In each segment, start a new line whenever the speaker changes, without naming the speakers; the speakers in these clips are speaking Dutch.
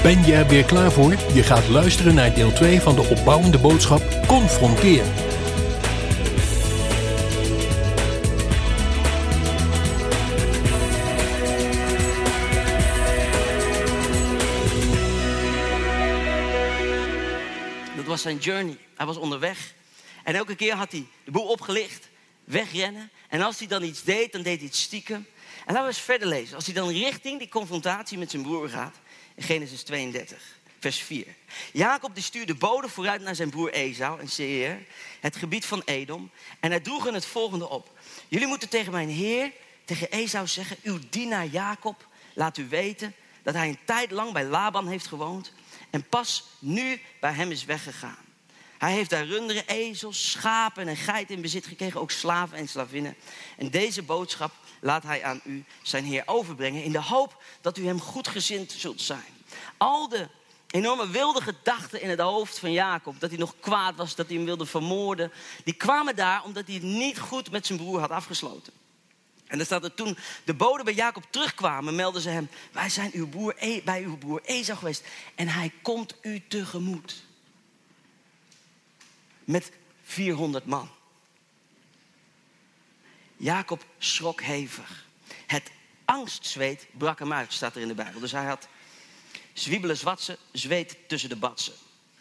Ben je er weer klaar voor? Je gaat luisteren naar deel 2 van de opbouwende boodschap Confronteer.
Dat was zijn journey. Hij was onderweg. En elke keer had hij de boel opgelicht, wegrennen. En als hij dan iets deed, dan deed hij het stiekem. En laten we eens verder lezen. Als hij dan richting die confrontatie met zijn broer gaat, in Genesis 32, vers 4. Jacob die stuurde boden vooruit naar zijn broer Esau en Seir, het gebied van Edom. En hij droeg hen het volgende op. Jullie moeten tegen mijn heer, tegen Esau zeggen, uw dienaar Jacob laat u weten dat hij een tijd lang bij Laban heeft gewoond en pas nu bij hem is weggegaan. Hij heeft daar runderen, ezels, schapen en geiten in bezit gekregen, ook slaven en slavinnen. En deze boodschap laat hij aan u, zijn heer, overbrengen in de hoop dat u hem goedgezind zult zijn. Al de enorme wilde gedachten in het hoofd van Jacob, dat hij nog kwaad was, dat hij hem wilde vermoorden, die kwamen daar omdat hij het niet goed met zijn broer had afgesloten. En dan staat er, toen de boden bij Jacob terugkwamen, meldden ze hem, wij zijn bij uw broer Esau geweest en hij komt u tegemoet. Met 400 man. Jacob schrok hevig. Het angstzweet brak hem uit, staat er in de Bijbel. Dus hij had zwiebelen zwatsen, zweet tussen de batsen.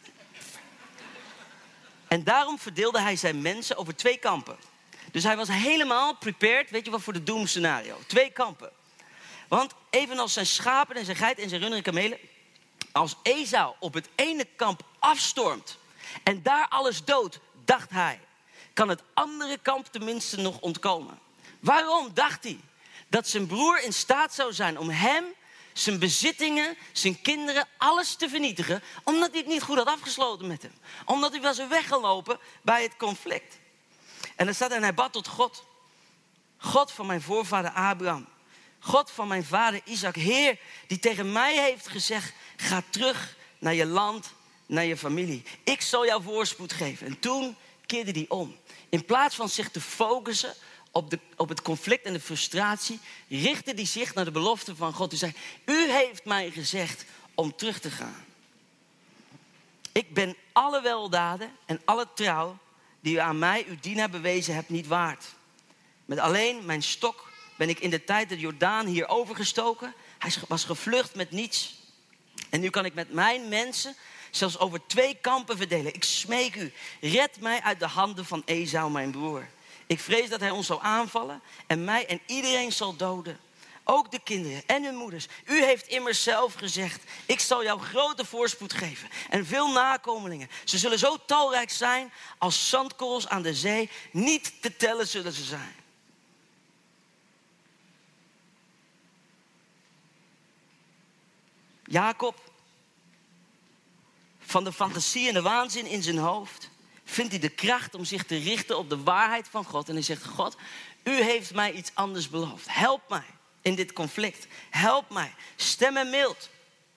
En daarom verdeelde hij zijn mensen over 2 kampen. Dus hij was helemaal prepared, weet je wat, voor de doemscenario. 2 kampen. Want evenals zijn schapen en zijn geit en zijn runderen en kamelen, als Esau op het ene kamp afstormt en daar alles doodt, dacht hij, kan het andere kamp tenminste nog ontkomen. Waarom dacht hij dat zijn broer in staat zou zijn om hem, zijn bezittingen, zijn kinderen, alles te vernietigen, omdat hij het niet goed had afgesloten met hem. Omdat hij was weggelopen bij het conflict. En dan staat er, en hij bad tot God. God van mijn voorvader Abraham. God van mijn vader Isaac. Heer, die tegen mij heeft gezegd, ga terug naar je land, naar je familie. Ik zal jou voorspoed geven. En toen keerde hij om. In plaats van zich te focussen op het conflict en de frustratie, richtte hij zich naar de belofte van God. Hij zei, u heeft mij gezegd om terug te gaan. Ik ben alle weldaden en alle trouw die u aan mij, uw dienaar, bewezen hebt, niet waard. Met alleen mijn stok ben ik in de tijd de Jordaan hier overgestoken. Hij was gevlucht met niets. En nu kan ik met mijn mensen zelfs over 2 kampen verdelen. Ik smeek u, red mij uit de handen van Esau, mijn broer. Ik vrees dat hij ons zal aanvallen en mij en iedereen zal doden. Ook de kinderen en hun moeders. U heeft immers zelf gezegd, ik zal jou grote voorspoed geven en veel nakomelingen. Ze zullen zo talrijk zijn als zandkorrels aan de zee. Niet te tellen zullen ze zijn. Jacob, van de fantasie en de waanzin in zijn hoofd, vindt hij de kracht om zich te richten op de waarheid van God. En hij zegt, God, u heeft mij iets anders beloofd. Help mij in dit conflict. Help mij. Stem me mild.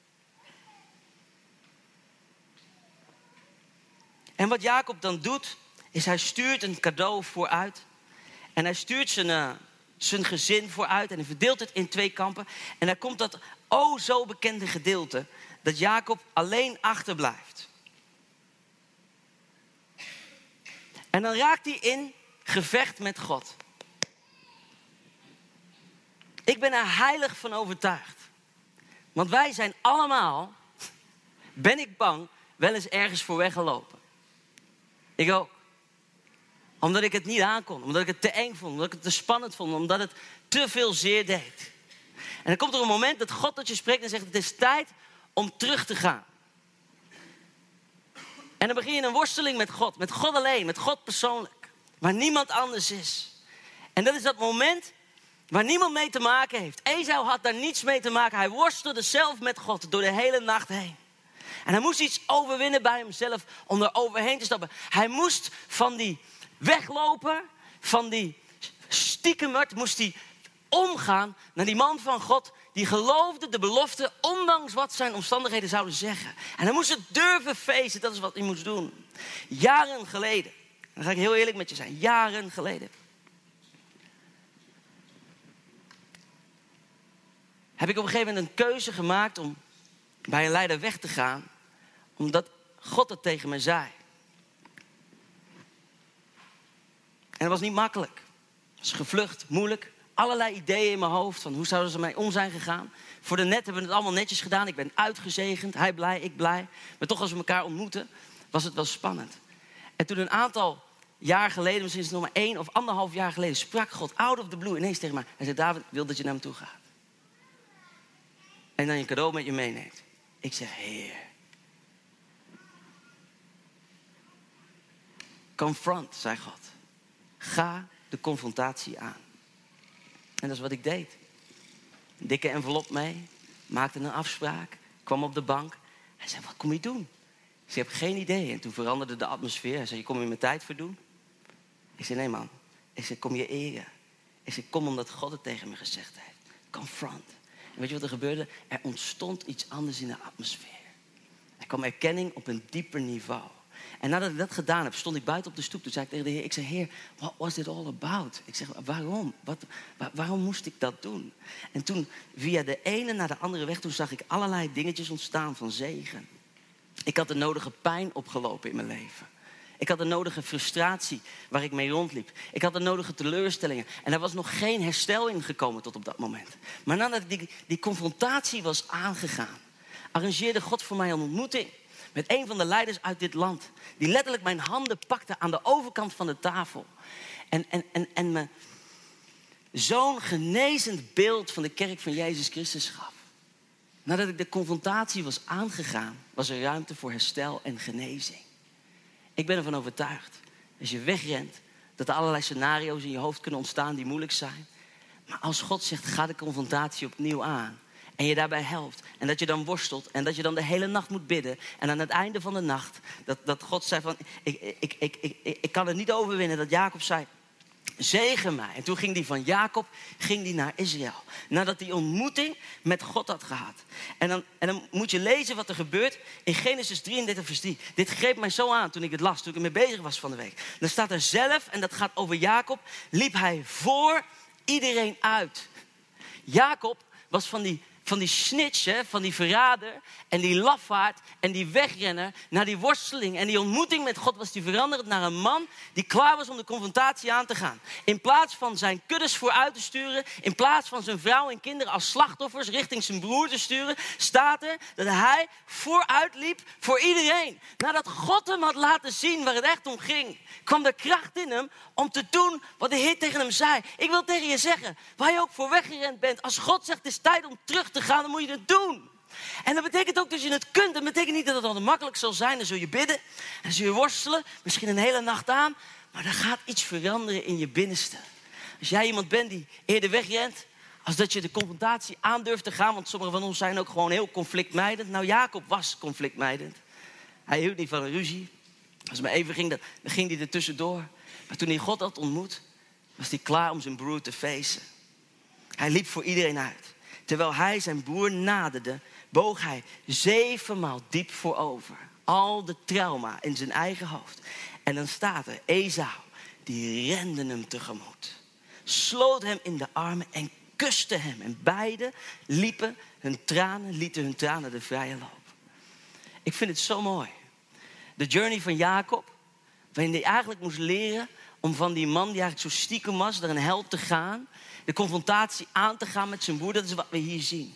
En wat Jacob dan doet, is hij stuurt een cadeau vooruit. En hij stuurt zijn gezin vooruit. En hij verdeelt het in 2 kampen. En dan komt dat zo bekende gedeelte dat Jacob alleen achterblijft. En dan raakt hij in gevecht met God. Ik ben er heilig van overtuigd. Want wij zijn allemaal, ben ik bang, wel eens ergens voor weggelopen. Ik ook. Omdat ik het niet aankon. Omdat ik het te eng vond. Omdat ik het te spannend vond. Omdat het te veel zeer deed. En dan komt er een moment dat God tot je spreekt en zegt, het is tijd om terug te gaan. En dan begin je een worsteling met God alleen, met God persoonlijk. Waar niemand anders is. En dat is dat moment waar niemand mee te maken heeft. Esau had daar niets mee te maken. Hij worstelde zelf met God door de hele nacht heen. En hij moest iets overwinnen bij hemzelf om er overheen te stappen. Hij moest van die wegloper, van die stiekemert, moest hij omgaan naar die man van God die geloofde de belofte, ondanks wat zijn omstandigheden zouden zeggen. En hij moest het durven feesten, dat is wat hij moest doen. Jaren geleden, dan ga ik heel eerlijk met je zijn, jaren geleden, heb ik op een gegeven moment een keuze gemaakt om bij een leider weg te gaan, omdat God het tegen me zei. En dat was niet makkelijk. Het was gevlucht, moeilijk. Allerlei ideeën in mijn hoofd van hoe zouden ze mij om zijn gegaan. Voor de net hebben we het allemaal netjes gedaan. Ik ben uitgezegend, hij blij, ik blij. Maar toch als we elkaar ontmoeten, was het wel spannend. En toen een aantal jaar geleden, misschien is het nog maar 1 of 1,5 jaar geleden, sprak God out of the blue ineens tegen mij. Hij zei, David, ik wil dat je naar hem toe gaat. En dan je cadeau met je meeneemt. Ik zeg, Heer. Confront, zei God. Ga de confrontatie aan. En dat is wat ik deed. Een dikke envelop mee. Maakte een afspraak. Kwam op de bank. Hij zei, wat kom je doen? Ik zei, ik heb geen idee. En toen veranderde de atmosfeer. Hij zei, je kom je mijn tijd verdoen? Ik zei, nee man. Ik zei, kom je eren. Ik zei, kom omdat God het tegen me gezegd heeft. Confront. En weet je wat er gebeurde? Er ontstond iets anders in de atmosfeer. Er kwam erkenning op een dieper niveau. En nadat ik dat gedaan heb, stond ik buiten op de stoep. Toen zei ik tegen de Heer, ik zei, Heer, what was it all about? Ik zeg, waarom? Waarom moest ik dat doen? En toen, via de ene naar de andere weg, toen zag ik allerlei dingetjes ontstaan van zegen. Ik had de nodige pijn opgelopen in mijn leven. Ik had de nodige frustratie waar ik mee rondliep. Ik had de nodige teleurstellingen. En er was nog geen herstel in gekomen tot op dat moment. Maar nadat die confrontatie was aangegaan, arrangeerde God voor mij een ontmoeting met een van de leiders uit dit land. Die letterlijk mijn handen pakte aan de overkant van de tafel. En me zo'n genezend beeld van de kerk van Jezus Christus gaf. Nadat ik de confrontatie was aangegaan, was er ruimte voor herstel en genezing. Ik ben ervan overtuigd, als je wegrent, dat er allerlei scenario's in je hoofd kunnen ontstaan die moeilijk zijn. Maar als God zegt, ga de confrontatie opnieuw aan. En je daarbij helpt. En dat je dan worstelt. En dat je dan de hele nacht moet bidden. En aan het einde van de nacht, dat God zei van, ik kan het niet overwinnen. Dat Jacob zei, zegen mij. En toen ging hij van Jacob naar Israël. Nadat hij ontmoeting met God had gehad. En dan moet je lezen wat er gebeurt in Genesis 33 vers 3. Dit greep mij zo aan toen ik het las, toen ik ermee bezig was van de week. Dan staat er zelf, en dat gaat over Jacob, liep hij voor iedereen uit. Jacob was van die snitch, van die verrader en die lafaard en die wegrenner naar die worsteling. En die ontmoeting met God was die veranderd naar een man die klaar was om de confrontatie aan te gaan. In plaats van zijn kuddes vooruit te sturen, in plaats van zijn vrouw en kinderen als slachtoffers richting zijn broer te sturen, staat er dat hij vooruit liep voor iedereen. Nadat God hem had laten zien waar het echt om ging, kwam er kracht in hem om te doen wat de Heer tegen hem zei. Ik wil tegen je zeggen, waar je ook voor weggerend bent, als God zegt het is tijd om terug te gaan, dan moet je het doen. En dat betekent ook dat je het kunt. Dat betekent niet dat het altijd makkelijk zal zijn. Dan zul je bidden, dan zul je worstelen, misschien een hele nacht aan. Maar er gaat iets veranderen in je binnenste. Als jij iemand bent die eerder wegrent, als dat je de confrontatie aan durft te gaan. Want sommigen van ons zijn ook gewoon heel conflictmijdend. Nou, Jacob was conflictmijdend. Hij hield niet van een ruzie. Als het maar even ging, dan ging hij er tussendoor. Maar toen hij God had ontmoet, was hij klaar om zijn broer te facen. Hij liep voor iedereen uit. Terwijl hij zijn broer naderde, boog hij 7 maal diep voorover. Al de trauma in zijn eigen hoofd. En dan staat er, Esau, die rende hem tegemoet. Sloot hem in de armen en kuste hem. En beiden lieten hun tranen de vrije loop. Ik vind het zo mooi. De journey van Jacob, waarin hij eigenlijk moest leren om van die man die eigenlijk zo stiekem was, naar een held te gaan. De confrontatie aan te gaan met zijn broer, dat is wat we hier zien.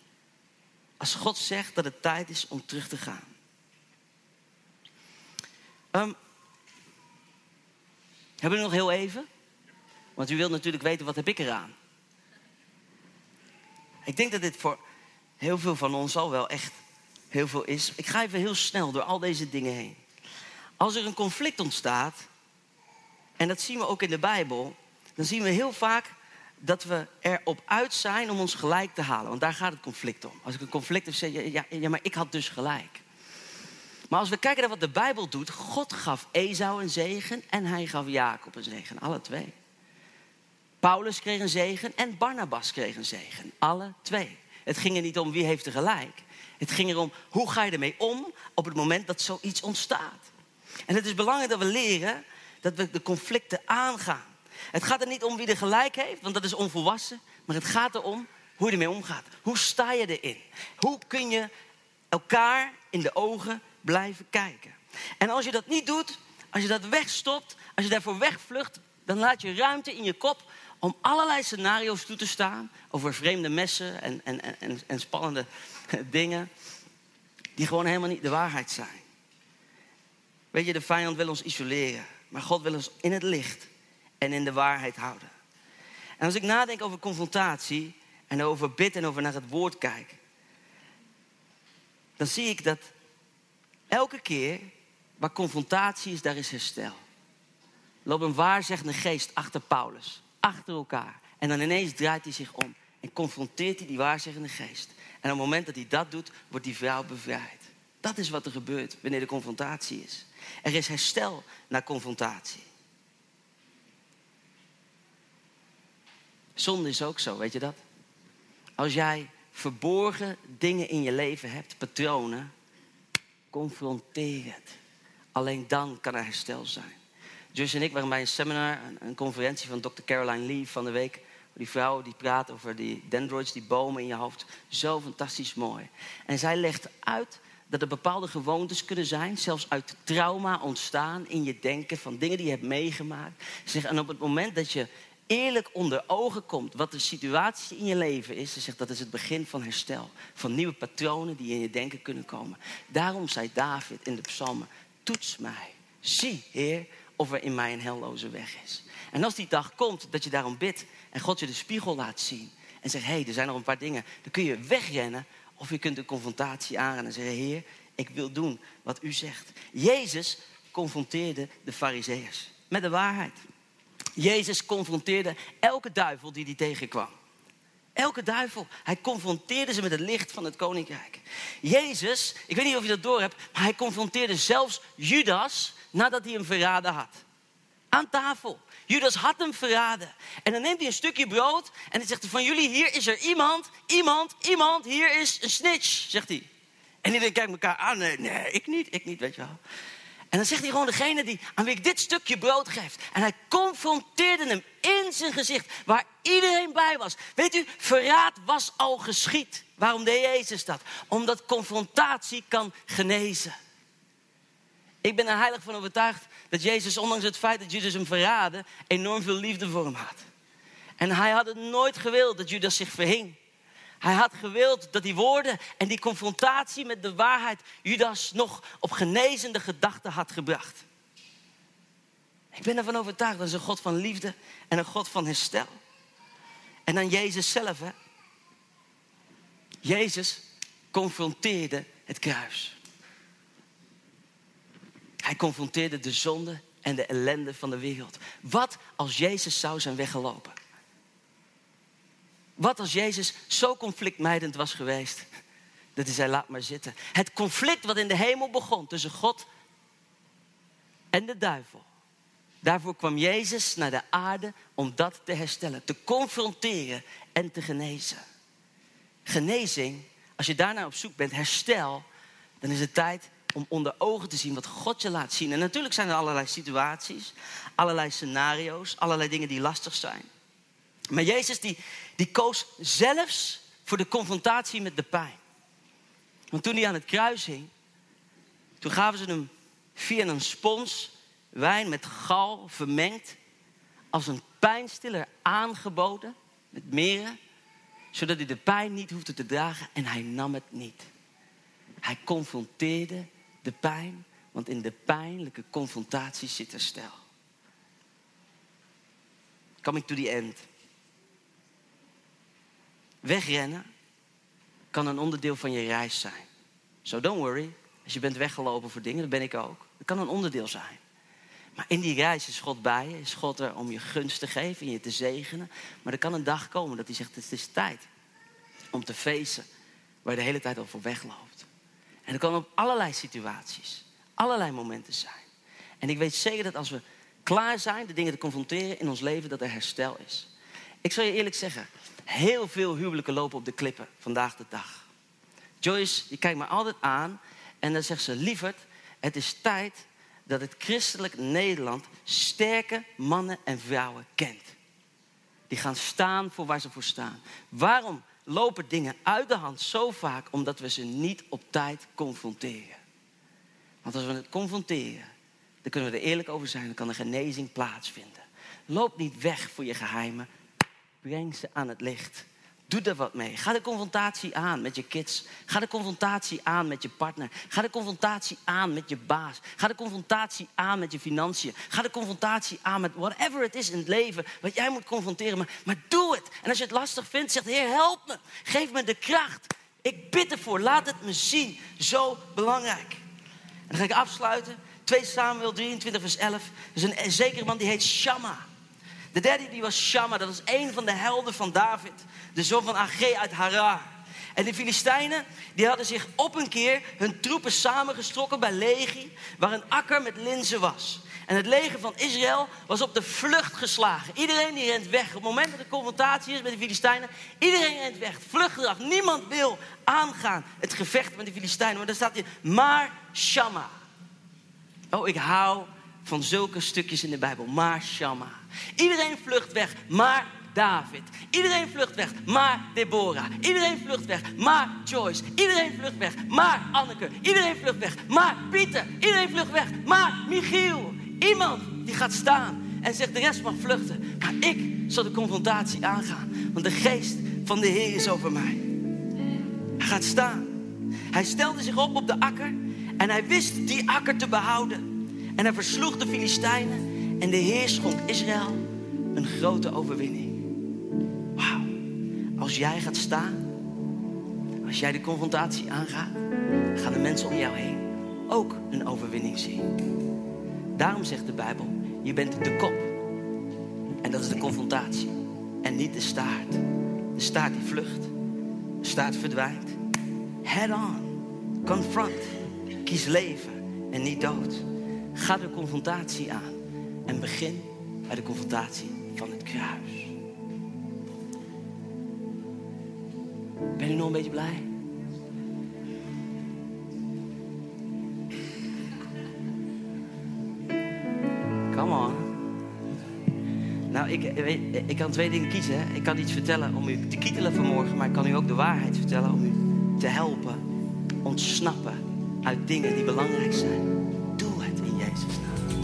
Als God zegt dat het tijd is om terug te gaan. Hebben we nog heel even? Want u wilt natuurlijk weten, wat heb ik eraan? Ik denk dat dit voor heel veel van ons al wel echt heel veel is. Ik ga even heel snel door al deze dingen heen. Als er een conflict ontstaat, en dat zien we ook in de Bijbel, dan zien we heel vaak dat we erop uit zijn om ons gelijk te halen. Want daar gaat het conflict om. Als ik een conflict heb, zeg je, ja, maar ik had dus gelijk. Maar als we kijken naar wat de Bijbel doet, God gaf Esau een zegen en hij gaf Jacob een zegen. Alle twee. Paulus kreeg een zegen en Barnabas kreeg een zegen. Alle twee. Het ging er niet om wie heeft er gelijk. Het ging erom, hoe ga je ermee om op het moment dat zoiets ontstaat. En het is belangrijk dat we leren dat we de conflicten aangaan. Het gaat er niet om wie er gelijk heeft, want dat is onvolwassen. Maar het gaat erom hoe je ermee omgaat. Hoe sta je erin? Hoe kun je elkaar in de ogen blijven kijken. En als je dat niet doet, als je dat wegstopt, als je daarvoor wegvlucht, dan laat je ruimte in je kop om allerlei scenario's toe te staan over vreemde messen en spannende dingen die gewoon helemaal niet de waarheid zijn. Weet je, de vijand wil ons isoleren, maar God wil ons in het licht en in de waarheid houden. En als ik nadenk over confrontatie en over bid en over naar het woord kijk, dan zie ik dat elke keer waar confrontatie is, daar is herstel. Er loopt een waarzeggende geest achter Paulus, achter elkaar. En dan ineens draait hij zich om en confronteert hij die waarzeggende geest. En op het moment dat hij dat doet, wordt die vrouw bevrijd. Dat is wat er gebeurt wanneer de confrontatie is. Er is herstel na confrontatie. Zonde is ook zo, weet je dat? Als jij verborgen dingen in je leven hebt, patronen, confronteer het. Alleen dan kan er herstel zijn. Joyce en ik waren bij een seminar, een conferentie van Dr. Caroline Leaf van de week. Die vrouw die praat over die dendroids, die bomen in je hoofd. Zo fantastisch mooi. En zij legt uit dat er bepaalde gewoontes kunnen zijn, zelfs uit trauma ontstaan in je denken van dingen die je hebt meegemaakt. Ze zegt, en op het moment dat je eerlijk onder ogen komt wat de situatie in je leven is, ze zegt, dat is het begin van herstel. Van nieuwe patronen die in je denken kunnen komen. Daarom zei David in de psalmen, toets mij. Zie, Heer, of er in mij een helloze weg is. En als die dag komt dat je daarom bidt en God je de spiegel laat zien en zegt, er zijn nog een paar dingen, dan kun je wegrennen of je kunt de confrontatie aangaan en zeggen, Heer, ik wil doen wat u zegt. Jezus confronteerde de Farizeeërs met de waarheid. Jezus confronteerde elke duivel die hij tegenkwam. Elke duivel. Hij confronteerde ze met het licht van het koninkrijk. Jezus, ik weet niet of je dat doorhebt, maar hij confronteerde zelfs Judas nadat hij hem verraden had. Aan tafel. Judas had hem verraden. En dan neemt hij een stukje brood en dan zegt hij, van jullie, hier is er iemand, hier is een snitch, zegt hij. En iedereen kijkt elkaar aan, nee, ik niet, weet je wel. En dan zegt hij gewoon degene aan wie ik dit stukje brood geeft. En hij confronteerde hem in zijn gezicht, waar iedereen bij was. Weet u, verraad was al geschied. Waarom deed Jezus dat? Omdat confrontatie kan genezen. Ik ben er heilig van overtuigd dat Jezus, ondanks het feit dat Judas hem verraadde, enorm veel liefde voor hem had. En hij had het nooit gewild dat Judas zich verhing. Hij had gewild dat die woorden en die confrontatie met de waarheid Judas nog op genezende gedachten had gebracht. Ik ben ervan overtuigd, dat is een God van liefde en een God van herstel. En dan Jezus zelf, hè. Jezus confronteerde het kruis. Hij confronteerde de zonde en de ellende van de wereld. Wat als Jezus zou zijn weggelopen? Wat als Jezus zo conflictmijdend was geweest, dat hij zei, laat maar zitten. Het conflict wat in de hemel begon tussen God en de duivel. Daarvoor kwam Jezus naar de aarde om dat te herstellen. Te confronteren en te genezen. Genezing, als je daarnaar op zoek bent, herstel, dan is het tijd om onder ogen te zien wat God je laat zien. En natuurlijk zijn er allerlei situaties, allerlei scenario's, allerlei dingen die lastig zijn. Maar Jezus die koos zelfs voor de confrontatie met de pijn. Want toen hij aan het kruis hing, toen gaven ze hem via een spons wijn met gal vermengd als een pijnstiller aangeboden met meren, zodat hij de pijn niet hoefde te dragen, en hij nam het niet. Hij confronteerde de pijn, want in de pijnlijke confrontatie zit herstel. Coming to the end. Wegrennen kan een onderdeel van je reis zijn. So don't worry, als je bent weggelopen voor dingen, dat ben ik ook. Dat kan een onderdeel zijn. Maar in die reis is God bij je, is God er om je gunst te geven en je te zegenen. Maar er kan een dag komen dat hij zegt, het is tijd om te feesten waar je de hele tijd al voor wegloopt. En dat kan op allerlei situaties, allerlei momenten zijn. En ik weet zeker dat als we klaar zijn de dingen te confronteren in ons leven, dat er herstel is. Ik zal je eerlijk zeggen, heel veel huwelijken lopen op de klippen vandaag de dag. Joyce, die kijkt me altijd aan en dan zegt ze, lieverd, het is tijd dat het christelijk Nederland sterke mannen en vrouwen kent. Die gaan staan voor waar ze voor staan. Waarom lopen dingen uit de hand zo vaak omdat we ze niet op tijd confronteren. Want als we het confronteren, dan kunnen we er eerlijk over zijn. Dan kan er genezing plaatsvinden. Loop niet weg voor je geheimen. Breng ze aan het licht. Doe er wat mee. Ga de confrontatie aan met je kids. Ga de confrontatie aan met je partner. Ga de confrontatie aan met je baas. Ga de confrontatie aan met je financiën. Ga de confrontatie aan met whatever het is in het leven wat jij moet confronteren. Maar doe het. En als je het lastig vindt, zeg Heer, help me. Geef me de kracht. Ik bid ervoor. Laat het me zien. Zo belangrijk. En dan ga ik afsluiten. 2 Samuel 23 vers 11. Er is een zekere man die heet Shamma. De derde die was Shamma. Dat was een van de helden van David. De zoon van Agee uit Harar. En de Filistijnen die hadden zich op een keer hun troepen samengetrokken bij Lehi. Waar een akker met linzen was. En het leger van Israël was op de vlucht geslagen. Iedereen die rent weg. Op het moment dat de confrontatie is met de Filistijnen. Iedereen rent weg. Vluchtgedrag. Niemand wil aangaan het gevecht met de Filistijnen. Maar dan staat hier maar Shamma. Oh, ik hou van zulke stukjes in de Bijbel. Maar Shamma. Iedereen vlucht weg. Maar David. Iedereen vlucht weg. Maar Deborah. Iedereen vlucht weg. Maar Joyce. Iedereen vlucht weg. Maar Anneke. Iedereen vlucht weg. Maar Pieter. Iedereen vlucht weg. Maar Michiel. Iemand die gaat staan en zegt de rest mag vluchten. Maar ik zal de confrontatie aangaan. Want de geest van de Heer is over mij. Hij gaat staan. Hij stelde zich op de akker. En hij wist die akker te behouden. En hij versloeg de Filistijnen. En de Heer schonk Israël een grote overwinning. Wauw. Als jij gaat staan. Als jij de confrontatie aangaat. Gaan de mensen om jou heen ook een overwinning zien. Daarom zegt de Bijbel. Je bent de kop. En dat is de confrontatie. En niet de staart. De staart die vlucht. De staart verdwijnt. Head on. Confront. Kies leven en niet dood. Ga de confrontatie aan. En begin bij de confrontatie van het kruis. Ben je nog een beetje blij? Come on. Nou, ik kan 2 dingen kiezen. Hè? Ik kan iets vertellen om u te kietelen vanmorgen. Maar ik kan u ook de waarheid vertellen om u te helpen. Ontsnappen uit dingen die belangrijk zijn. Doe het in Jezus' naam.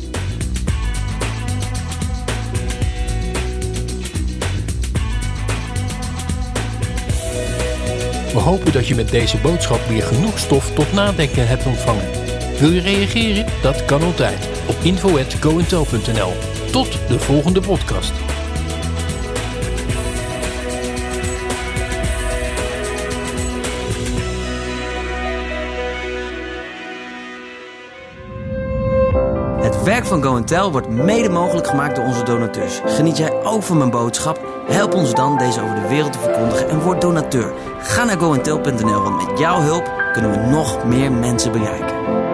We hopen dat je met deze boodschap weer genoeg stof tot nadenken hebt ontvangen. Wil je reageren? Dat kan altijd op info@goentel.nl. Tot de volgende podcast.
Het werk van Go & Tell wordt mede mogelijk gemaakt door onze donateurs. Geniet jij ook van mijn boodschap? Help ons dan deze over de wereld te verkondigen en word donateur. Ga naar goentel.nl, want met jouw hulp kunnen we nog meer mensen bereiken.